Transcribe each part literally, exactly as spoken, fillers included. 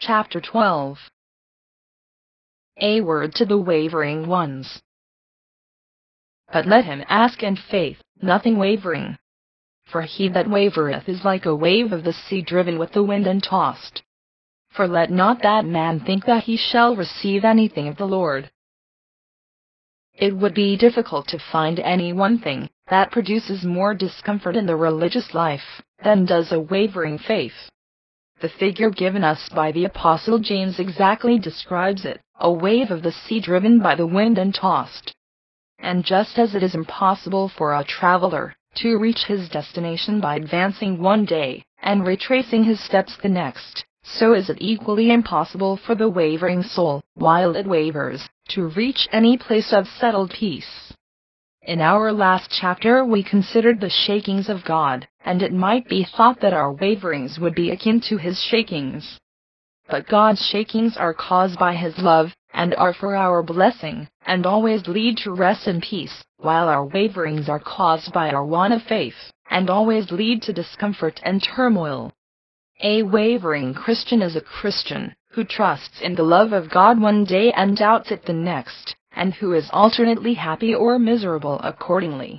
Chapter twelve. A word to the wavering ones. But let him ask in faith, nothing wavering. For he that wavereth is like a wave of the sea driven with the wind and tossed. For let not that man think that he shall receive anything of the Lord. It would be difficult to find any one thing that produces more discomfort in the religious life than does a wavering faith. The figure given us by the Apostle James exactly describes it, a wave of the sea driven by the wind and tossed. And just as it is impossible for a traveler to reach his destination by advancing one day and retracing his steps the next, so is it equally impossible for the wavering soul, while it wavers, to reach any place of settled peace. In our last chapter we considered the shakings of God, and it might be thought that our waverings would be akin to His shakings. But God's shakings are caused by His love, and are for our blessing, and always lead to rest and peace, while our waverings are caused by our want of faith, and always lead to discomfort and turmoil. A wavering Christian is a Christian who trusts in the love of God one day and doubts it the next, and who is alternately happy or miserable accordingly.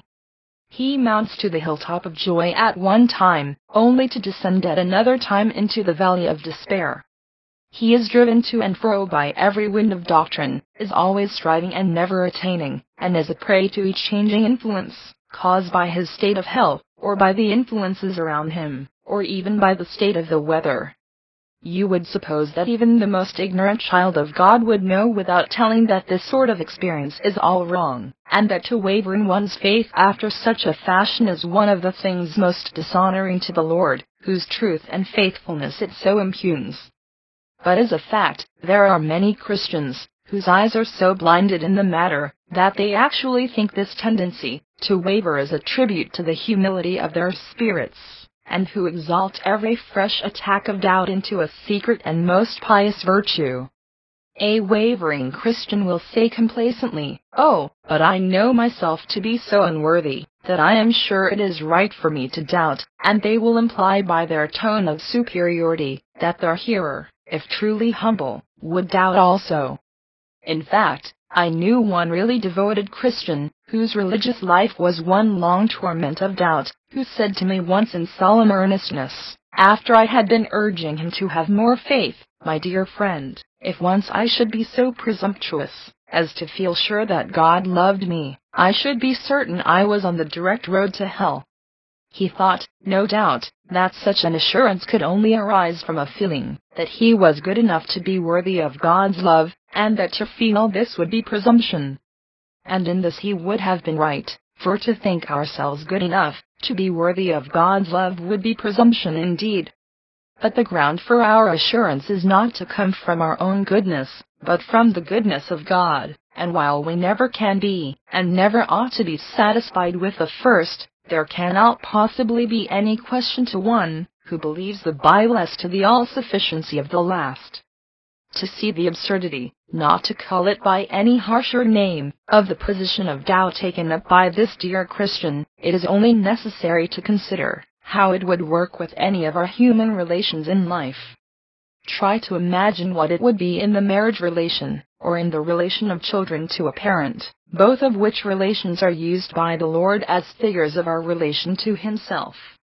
He mounts to the hilltop of joy at one time, only to descend at another time into the valley of despair. He is driven to and fro by every wind of doctrine, is always striving and never attaining, and is a prey to each changing influence, caused by his state of health, or by the influences around him, or even by the state of the weather. You would suppose that even the most ignorant child of God would know without telling that this sort of experience is all wrong, and that to waver in one's faith after such a fashion is one of the things most dishonoring to the Lord, whose truth and faithfulness it so impugns. But as a fact, there are many Christians whose eyes are so blinded in the matter that they actually think this tendency to waver is a tribute to the humility of their spirits, and who exalt every fresh attack of doubt into a secret and most pious virtue. A wavering Christian will say complacently, "Oh, but I know myself to be so unworthy that I am sure it is right for me to doubt," and they will imply by their tone of superiority that their hearer, if truly humble, would doubt also. In fact, I knew one really devoted Christian, whose religious life was one long torment of doubt, who said to me once in solemn earnestness, after I had been urging him to have more faith, "My dear friend, if once I should be so presumptuous as to feel sure that God loved me, I should be certain I was on the direct road to hell." He thought, no doubt, that such an assurance could only arise from a feeling that he was good enough to be worthy of God's love, and that to feel this would be presumption. And in this he would have been right, for to think ourselves good enough to be worthy of God's love would be presumption indeed. But the ground for our assurance is not to come from our own goodness, but from the goodness of God, and while we never can be, and never ought to be satisfied with the first, there cannot possibly be any question to one who believes the Bible as to the all-sufficiency of the last. To see the absurdity, not to call it by any harsher name, of the position of doubt taken up by this dear Christian, it is only necessary to consider how it would work with any of our human relations in life. Try to imagine what it would be in the marriage relation, or in the relation of children to a parent, both of which relations are used by the Lord as figures of our relation to Himself.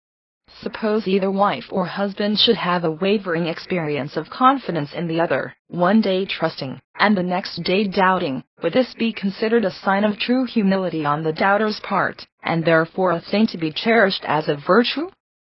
Suppose either wife or husband should have a wavering experience of confidence in the other, one day trusting, and the next day doubting, would this be considered a sign of true humility on the doubter's part, and therefore a thing to be cherished as a virtue?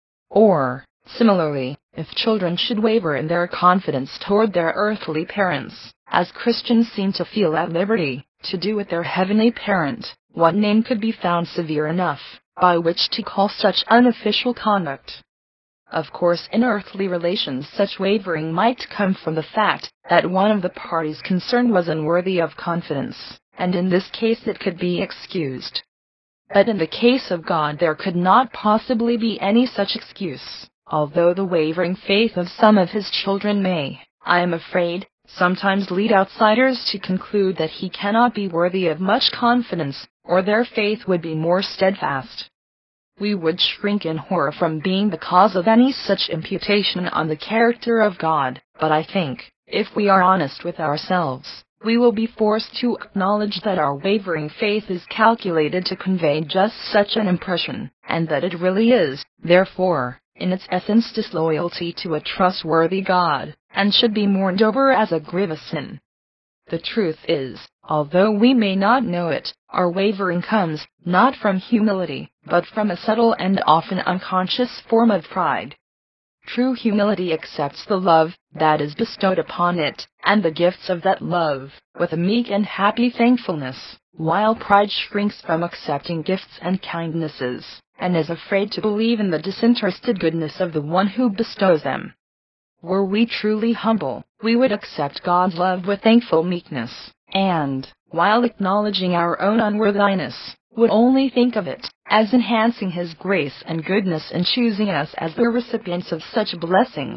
Or, similarly, if children should waver in their confidence toward their earthly parents, as Christians seem to feel at liberty to do with their heavenly parent, what name could be found severe enough by which to call such unofficial conduct? Of course, in earthly relations such wavering might come from the fact that one of the parties concerned was unworthy of confidence, and in this case it could be excused. But in the case of God there could not possibly be any such excuse, although the wavering faith of some of His children may, I am afraid, sometimes lead outsiders to conclude that He cannot be worthy of much confidence, or their faith would be more steadfast. we would shrink in horror from being the cause of any such imputation on the character of God. But I think, if we are honest with ourselves, we will be forced to acknowledge that our wavering faith is calculated to convey just such an impression, and that it really is, therefore, in its essence disloyalty to a trustworthy God, and should be mourned over as a grievous sin. The truth is, although we may not know it, our wavering comes, not from humility, but from a subtle and often unconscious form of pride. True humility accepts the love that is bestowed upon it, and the gifts of that love, with a meek and happy thankfulness, while pride shrinks from accepting gifts and kindnesses, and is afraid to believe in the disinterested goodness of the one who bestows them. Were we truly humble, we would accept God's love with thankful meekness, and, while acknowledging our own unworthiness, would only think of it as enhancing His grace and goodness in choosing us as the recipients of such blessings.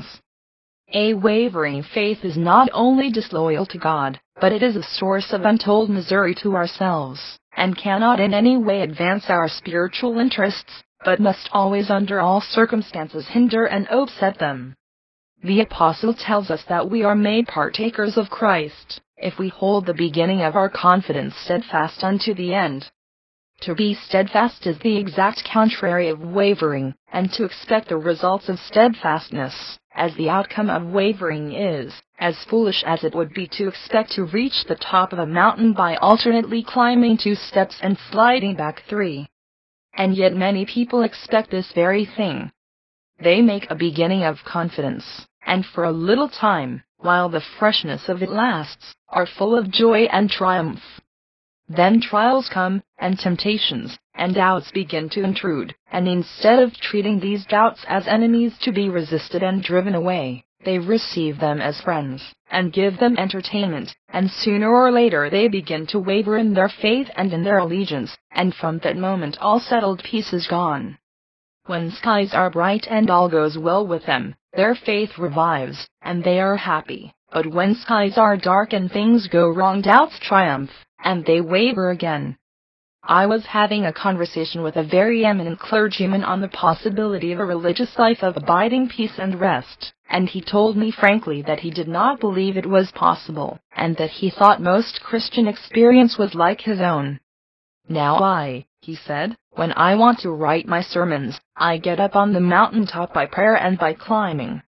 A wavering faith is not only disloyal to God, but it is a source of untold misery to ourselves, and cannot in any way advance our spiritual interests, but must always under all circumstances hinder and upset them. The Apostle tells us that we are made partakers of Christ, if we hold the beginning of our confidence steadfast unto the end. To be steadfast is the exact contrary of wavering, and to expect the results of steadfastness, as the outcome of wavering, is as foolish as it would be to expect to reach the top of a mountain by alternately climbing two steps and sliding back three. And yet many people expect this very thing. They make a beginning of confidence, and for a little time, while the freshness of it lasts, are full of joy and triumph. Then trials come, and temptations, and doubts begin to intrude, and instead of treating these doubts as enemies to be resisted and driven away, they receive them as friends, and give them entertainment, and sooner or later they begin to waver in their faith and in their allegiance, and from that moment all settled peace is gone. When skies are bright and all goes well with them, their faith revives, and they are happy. But when skies are dark and things go wrong, doubts triumph, and they waver again. I was having a conversation with a very eminent clergyman on the possibility of a religious life of abiding peace and rest, and he told me frankly that he did not believe it was possible, and that he thought most Christian experience was like his own. Now I, he said, when I want to write my sermons, I get up on the mountaintop by prayer and by climbing.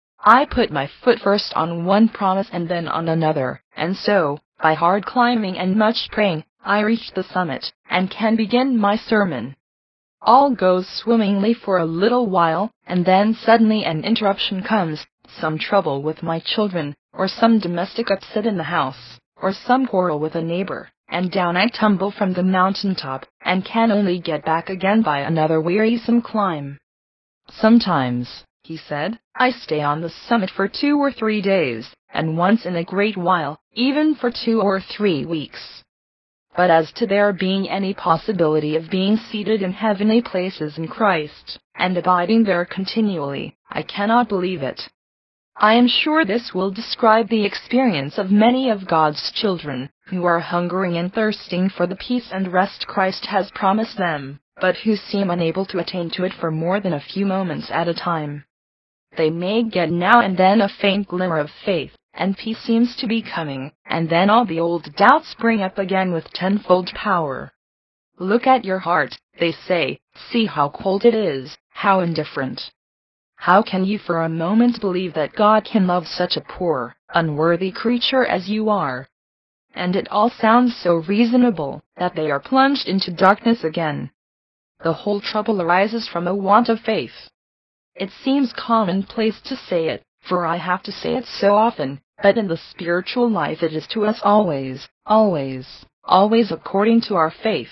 I put my foot first on one promise and then on another, and so, by hard climbing and much praying, I reach the summit, and can begin my sermon. All goes swimmingly for a little while, and then suddenly an interruption comes, some trouble with my children, or some domestic upset in the house, or some quarrel with a neighbor, and down I tumble from the mountaintop, and can only get back again by another wearisome climb. Sometimes, he said, I stay on the summit for two or three days, and once in a great while, even for two or three weeks. But as to there being any possibility of being seated in heavenly places in Christ, and abiding there continually, I cannot believe it. I am sure this will describe the experience of many of God's children, who are hungering and thirsting for the peace and rest Christ has promised them, but who seem unable to attain to it for more than a few moments at a time. They may get now and then a faint glimmer of faith, and peace seems to be coming, and then all the old doubts spring up again with tenfold power. Look at your heart, they say, see how cold it is, how indifferent. How can you for a moment believe that God can love such a poor, unworthy creature as you are? And it all sounds so reasonable, that they are plunged into darkness again. The whole trouble arises from a want of faith. It seems commonplace to say it, for I have to say it so often, but in the spiritual life it is to us always, always, always according to our faith.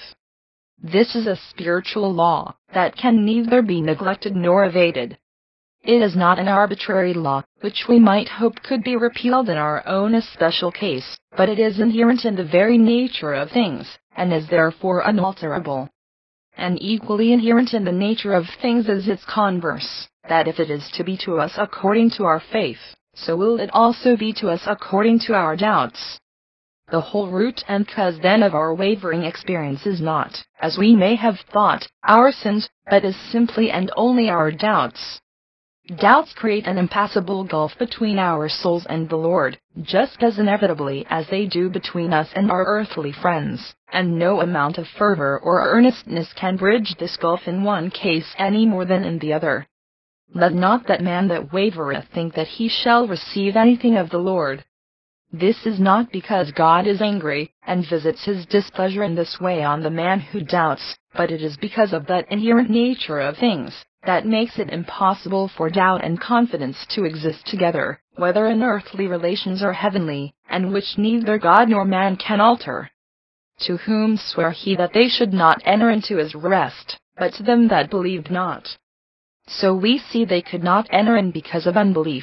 This is a spiritual law, that can neither be neglected nor evaded. It is not an arbitrary law, which we might hope could be repealed in our own especial case, but it is inherent in the very nature of things, and is therefore unalterable. And equally inherent in the nature of things is its converse, that if it is to be to us according to our faith, so will it also be to us according to our doubts. The whole root and cause then of our wavering experience is not, as we may have thought, our sins, but is simply and only our doubts. Doubts create an impassable gulf between our souls and the Lord, just as inevitably as they do between us and our earthly friends, and no amount of fervor or earnestness can bridge this gulf in one case any more than in the other. Let not that man that wavereth think that he shall receive anything of the Lord. This is not because God is angry, and visits his displeasure in this way on the man who doubts, but it is because of that inherent nature of things that makes it impossible for doubt and confidence to exist together, whether in earthly relations or heavenly, and which neither God nor man can alter. To whom sware he that they should not enter into his rest, but to them that believed not? So we see they could not enter in because of unbelief.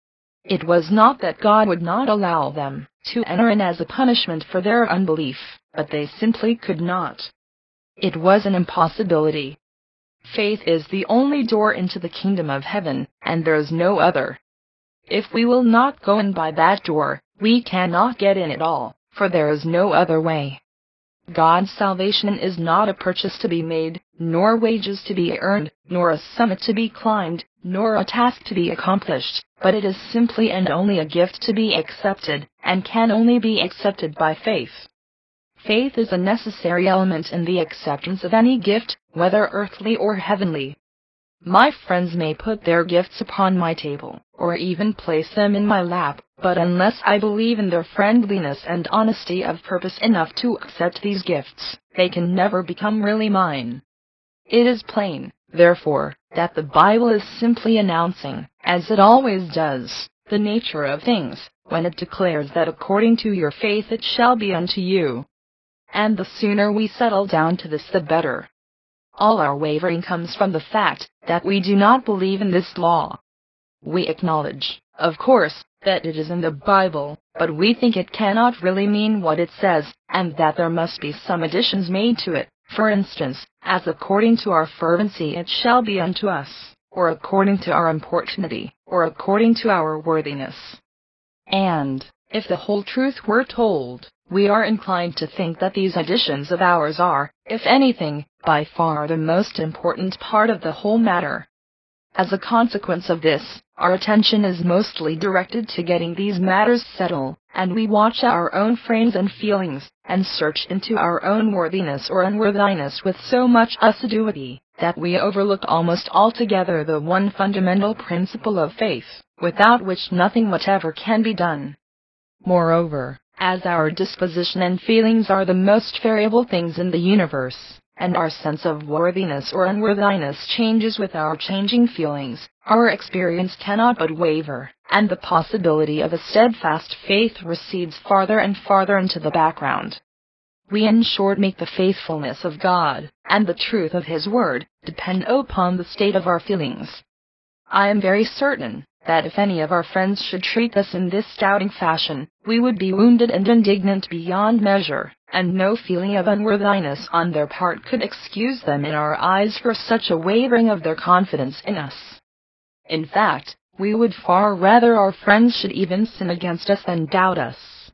It was not that God would not allow them to enter in as a punishment for their unbelief, but they simply could not. It was an impossibility. Faith is the only door into the kingdom of heaven, and there is no other. If we will not go in by that door, we cannot get in at all, for there is no other way. God's salvation is not a purchase to be made, nor wages to be earned, nor a summit to be climbed, nor a task to be accomplished, but it is simply and only a gift to be accepted, and can only be accepted by faith. Faith is a necessary element in the acceptance of any gift, whether earthly or heavenly. My friends may put their gifts upon my table, or even place them in my lap, but unless I believe in their friendliness and honesty of purpose enough to accept these gifts, they can never become really mine. It is plain, therefore, that the Bible is simply announcing, as it always does, the nature of things, when it declares that according to your faith it shall be unto you. And the sooner we settle down to this the better. All our wavering comes from the fact that we do not believe in this law. We acknowledge, of course, that it is in the Bible, but we think it cannot really mean what it says, and that there must be some additions made to it, for instance, as according to our fervency it shall be unto us, or according to our importunity, or according to our worthiness. And, if the whole truth were told, we are inclined to think that these additions of ours are, if anything, by far the most important part of the whole matter. As a consequence of this, our attention is mostly directed to getting these matters settled, and we watch our own frames and feelings, and search into our own worthiness or unworthiness with so much assiduity, that we overlook almost altogether the one fundamental principle of faith, without which nothing whatever can be done. Moreover, as our disposition and feelings are the most variable things in the universe, and our sense of worthiness or unworthiness changes with our changing feelings, our experience cannot but waver, and the possibility of a steadfast faith recedes farther and farther into the background. We in short make the faithfulness of God, and the truth of His Word, depend upon the state of our feelings. I am very certain that if any of our friends should treat us in this doubting fashion, we would be wounded and indignant beyond measure, and no feeling of unworthiness on their part could excuse them in our eyes for such a wavering of their confidence in us. In fact, we would far rather our friends should even sin against us than doubt us.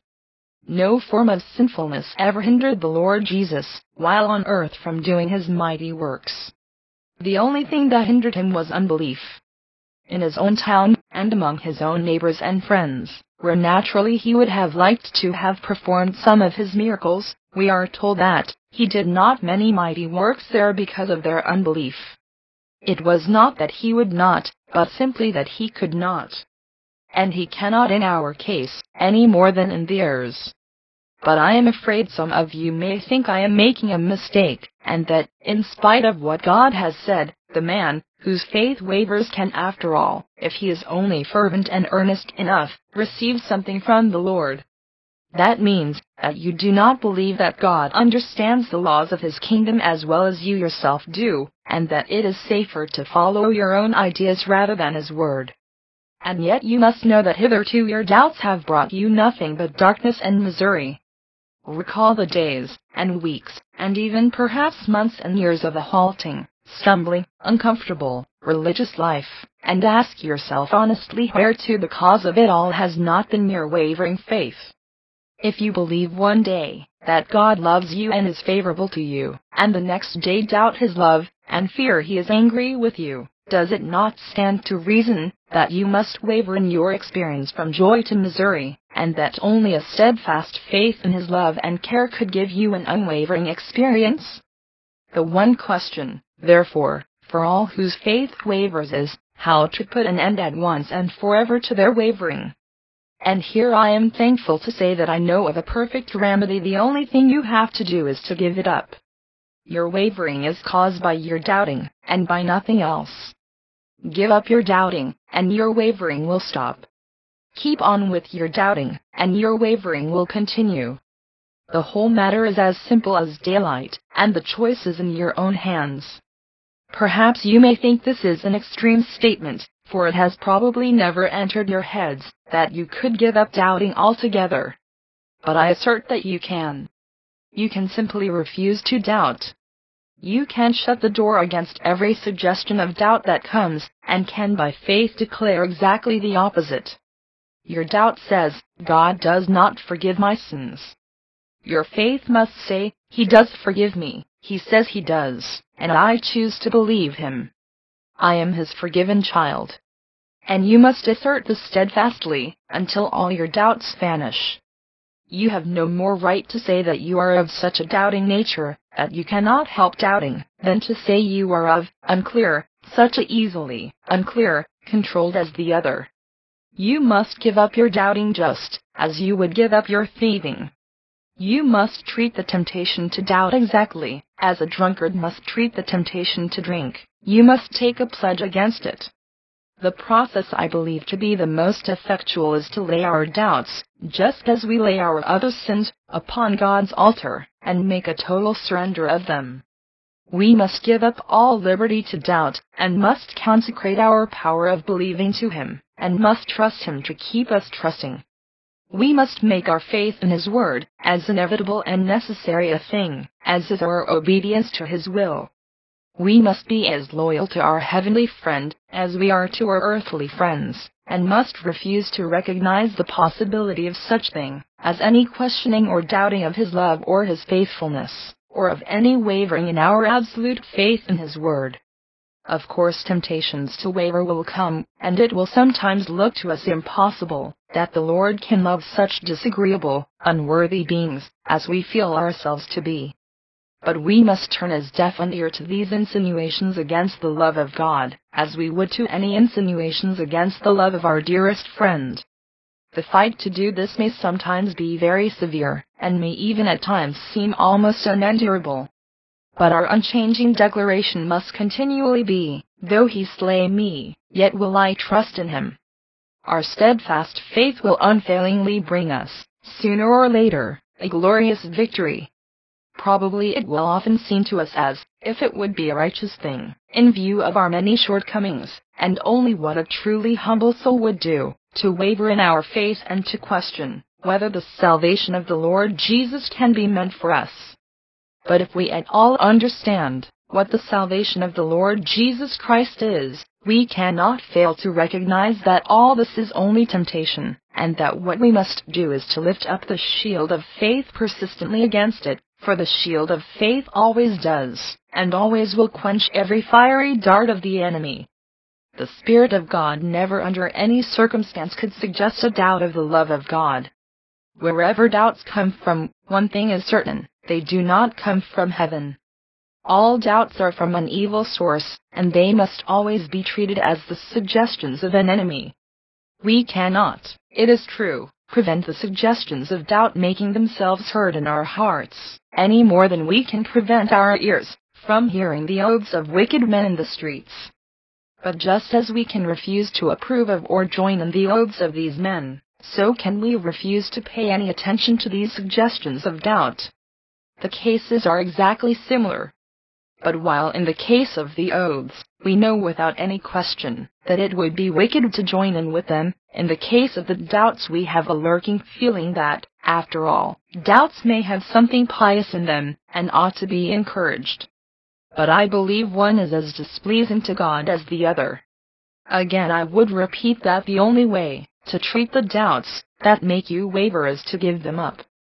No form of sinfulness ever hindered the Lord Jesus, while on earth, from doing His mighty works. The only thing that hindered Him was unbelief. In His own town, and among His own neighbors and friends, where naturally He would have liked to have performed some of His miracles, we are told that He did not many mighty works there because of their unbelief. It was not that He would not, but simply that He could not. And He cannot in our case, any more than in theirs. But I am afraid some of you may think I am making a mistake, and that, in spite of what God has said, the man whose faith wavers can after all, if he is only fervent and earnest enough, receive something from the Lord. That means that you do not believe that God understands the laws of His kingdom as well as you yourself do, and that it is safer to follow your own ideas rather than His word. And yet you must know that hitherto your doubts have brought you nothing but darkness and misery. Recall the days, and weeks, and even perhaps months and years of a halting, stumbling, uncomfortable, religious life, and ask yourself honestly whereto the cause of it all has not been mere wavering faith. If you believe one day that God loves you and is favorable to you, and the next day doubt His love, and fear He is angry with you, does it not stand to reason that you must waver in your experience from joy to misery, and that only a steadfast faith in His love and care could give you an unwavering experience? The one question, therefore, for all whose faith wavers is, how to put an end at once and forever to their wavering. And here I am thankful to say that I know of a perfect remedy. The only thing you have to do is to give it up. Your wavering is caused by your doubting, and by nothing else. Give up your doubting, and your wavering will stop. Keep on with your doubting, and your wavering will continue. The whole matter is as simple as daylight, and the choice is in your own hands. Perhaps you may think this is an extreme statement, for it has probably never entered your heads that you could give up doubting altogether. But I assert that you can. You can simply refuse to doubt. You can shut the door against every suggestion of doubt that comes, and can by faith declare exactly the opposite. Your doubt says, God does not forgive my sins. Your faith must say, He does forgive me, He says He does, and I choose to believe Him. I am His forgiven child. And you must assert this steadfastly, until all your doubts vanish. You have no more right to say that you are of such a doubting nature, that you cannot help doubting, than to say you are of, unclear, such a easily, unclear, controlled as the other. You must give up your doubting just as you would give up your thieving. You must treat the temptation to doubt exactly as a drunkard must treat the temptation to drink. You must take a pledge against it. The process I believe to be the most effectual is to lay our doubts, just as we lay our other sins, upon God's altar, and make a total surrender of them. We must give up all liberty to doubt, and must consecrate our power of believing to Him, and must trust Him to keep us trusting. We must make our faith in His word as inevitable and necessary a thing as is our obedience to His will. We must be as loyal to our heavenly friend as we are to our earthly friends, and must refuse to recognize the possibility of such thing as any questioning or doubting of His love or His faithfulness, or of any wavering in our absolute faith in His word. Of course, temptations to waver will come, and it will sometimes look to us impossible that the Lord can love such disagreeable, unworthy beings as we feel ourselves to be. But we must turn as deaf an ear to these insinuations against the love of God as we would to any insinuations against the love of our dearest friend. The fight to do this may sometimes be very severe, and may even at times seem almost unendurable. But our unchanging declaration must continually be, though He slay me, yet will I trust in Him. Our steadfast faith will unfailingly bring us, sooner or later, a glorious victory. Probably it will often seem to us as if it would be a righteous thing, in view of our many shortcomings, and only what a truly humble soul would do, to waver in our faith and to question whether the salvation of the Lord Jesus can be meant for us. But if we at all understand what the salvation of the Lord Jesus Christ is, we cannot fail to recognize that all this is only temptation, and that what we must do is to lift up the shield of faith persistently against it, for the shield of faith always does, and always will quench every fiery dart of the enemy. The Spirit of God never under any circumstance could suggest a doubt of the love of God. Wherever doubts come from, one thing is certain, they do not come from heaven. All doubts are from an evil source, and they must always be treated as the suggestions of an enemy. We cannot, it is true, prevent the suggestions of doubt making themselves heard in our hearts, any more than we can prevent our ears from hearing the oaths of wicked men in the streets. But just as we can refuse to approve of or join in the oaths of these men, so can we refuse to pay any attention to these suggestions of doubt. The cases are exactly similar. But while in the case of the oaths, we know without any question that it would be wicked to join in with them, in the case of the doubts we have a lurking feeling that, after all, doubts may have something pious in them, and ought to be encouraged. But I believe one is as displeasing to God as the other. Again I would repeat that the only way to treat the doubts that make you waver is to give them up,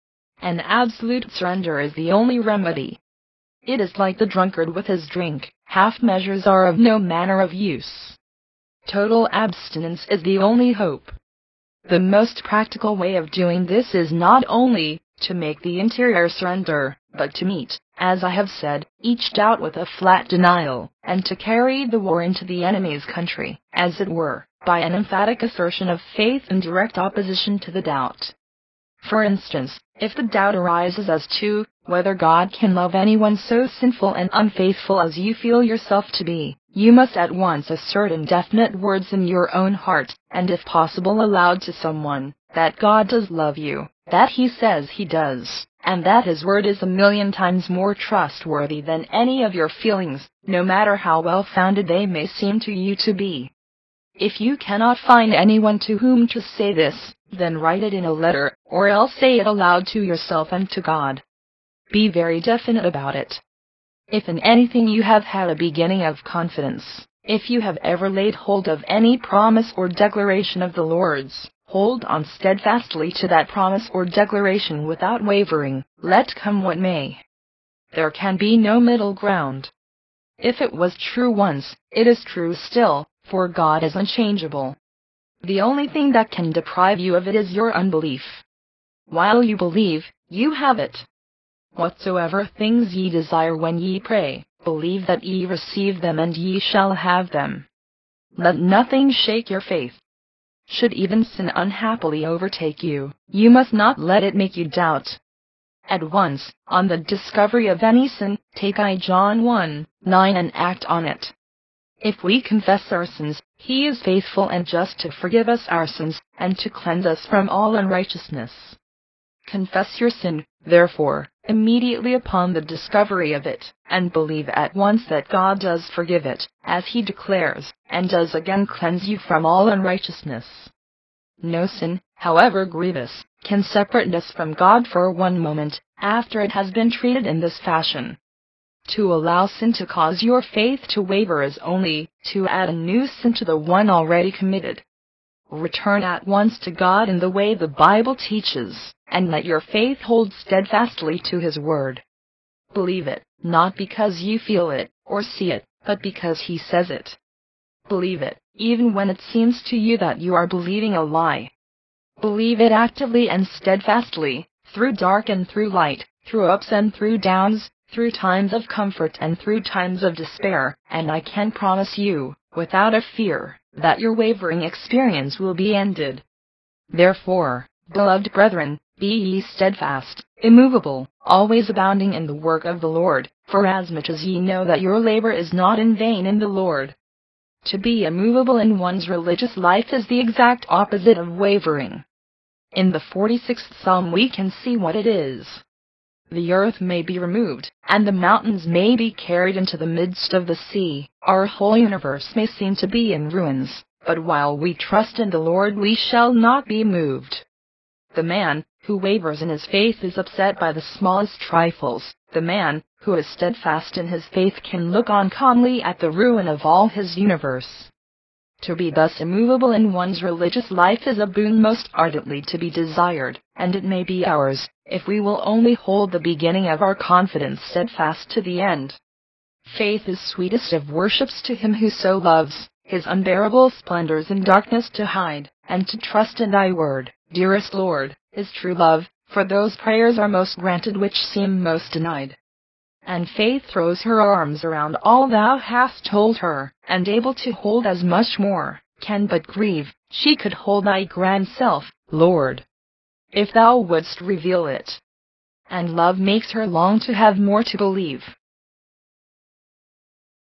and absolute surrender is the only remedy. It is like the drunkard with his drink, half measures are of no manner of use. Total abstinence is the only hope. The most practical way of doing this is not only to make the interior surrender, but to meet, as I have said, each doubt with a flat denial, and to carry the war into the enemy's country, as it were, by an emphatic assertion of faith in direct opposition to the doubt. For instance, if the doubt arises as to whether God can love anyone so sinful and unfaithful as you feel yourself to be, you must at once assert in definite words in your own heart, and if possible aloud to someone, that God does love you, that He says He does, and that His word is a million times more trustworthy than any of your feelings, no matter how well-founded they may seem to you to be. If you cannot find anyone to whom to say this, then write it in a letter, or else say it aloud to yourself and to God. Be very definite about it. If in anything you have had a beginning of confidence, if you have ever laid hold of any promise or declaration of the Lord's, hold on steadfastly to that promise or declaration without wavering, let come what may. There can be no middle ground. If it was true once, it is true still, for God is unchangeable. The only thing that can deprive you of it is your unbelief. While you believe, you have it. Whatsoever things ye desire when ye pray, believe that ye receive them and ye shall have them. Let nothing shake your faith. Should even sin unhappily overtake you, you must not let it make you doubt. At once, on the discovery of any sin, take First John one nine and act on it. If we confess our sins, He is faithful and just to forgive us our sins, and to cleanse us from all unrighteousness. Confess your sin, therefore, immediately upon the discovery of it, and believe at once that God does forgive it, as He declares, and does again cleanse you from all unrighteousness. No sin, however grievous, can separate us from God for one moment, after it has been treated in this fashion. To allow sin to cause your faith to waver is only to add a new sin to the one already committed. Return at once to God in the way the Bible teaches, and let your faith hold steadfastly to His word. Believe it, not because you feel it, or see it, but because He says it. Believe it, even when it seems to you that you are believing a lie. Believe it actively and steadfastly, through dark and through light, through ups and through downs, through times of comfort and through times of despair, and I can promise you, without a fear, that your wavering experience will be ended. Therefore, beloved brethren, be ye steadfast, immovable, always abounding in the work of the Lord, forasmuch as ye know that your labor is not in vain in the Lord. To be immovable in one's religious life is the exact opposite of wavering. In the forty-sixth Psalm we can see what it is. The earth may be removed, and the mountains may be carried into the midst of the sea, our whole universe may seem to be in ruins, but while we trust in the Lord we shall not be moved. The man who wavers in his faith is upset by the smallest trifles. The man who is steadfast in his faith can look on calmly at the ruin of all his universe. To be thus immovable in one's religious life is a boon most ardently to be desired, and it may be ours, if we will only hold the beginning of our confidence steadfast to the end. Faith is sweetest of worships to Him who so loves, His unbearable splendors in darkness to hide, and to trust in Thy word, dearest Lord, is true love, for those prayers are most granted which seem most denied. And faith throws her arms around all Thou hast told her, and able to hold as much more, can but grieve, she could hold Thy grand self, Lord, if Thou wouldst reveal it. And love makes her long to have more to believe,